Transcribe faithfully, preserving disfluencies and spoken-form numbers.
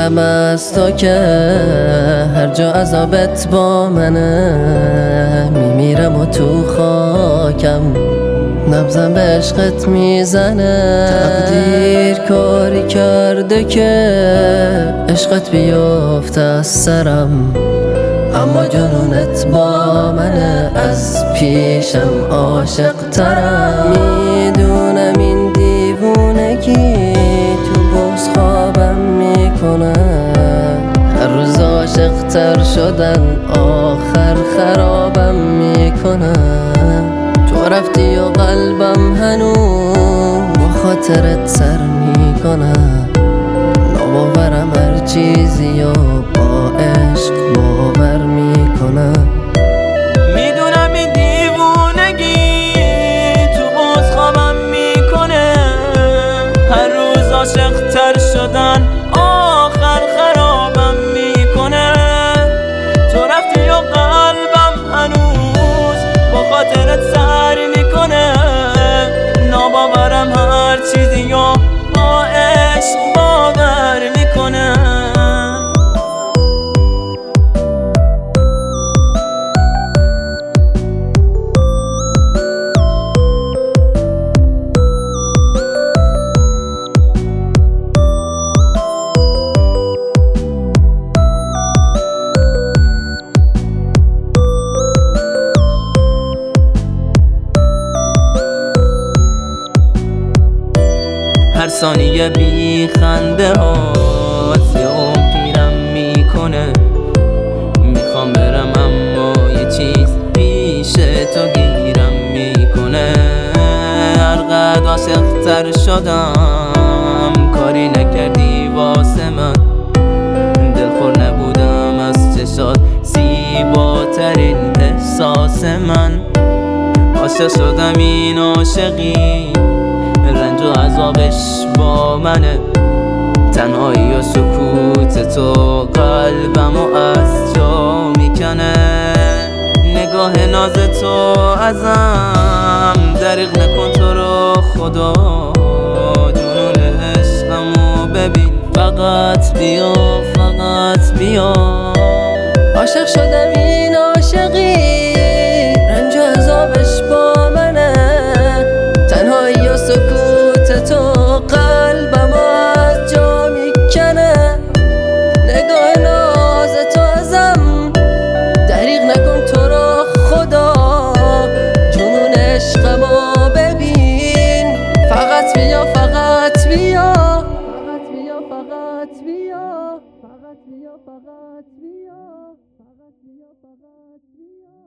میگیرم از تو که هر جا عذابت با منه، میمیرم و تو خاکم نبضم به عشقت میزنه. تقدیر کاری کرده که عشقت بیفته از سرم، اما جنونت با منه، از پیشم عاشق ترم. میدونم این دیوونگی تو بغض خوابم میکنه، هر روز عاشق تر شدن آخر خرابم میکنه. تو رفتی و قلبم هنوز با خاطرت سر میکنه، ناباورم هر چیزی و با عشق باور میکنه. میدونم این دیوونگی تو باز خوابم میکنه، هر روز عاشق تر شدن آخر خرابم میکنه. تو رفتی و قلبم هنوز با خاطرت سر میکنه، ناباورم هر چیزی و با عشق باور میکنه. هر ثانیه بی خنده هاست یه عمر پیرم میکنه. میخوام برم اما یه چیز پیش تو گیرم میکنه. هر قد عاشق تر شدم کاری نکردی واسه من، دلخور نبودم از چشات زیباترین احساس من. عاشق شدم این عاشقی رنج و عذابش با منه، تنهایی و سکوت تو قلبمو از جا میکنه. نگاه ناز تو ازم دریغ نکن تو رو خدا، جنون عشقمو ببین فقط بیا فقط بیا. عاشق شدم این عاشقی رنج و عذابش با منه، تنهایی و سکوت تو قلبم از جا میکنه. نگاه ناز تو ازم دریغ نکن تو رو خدا، جنون عشقمو ببین فقط بیا فقط بیا فقط بیا فقط بیا فقط بیا فقط بیا فقط بیا فقط بیا.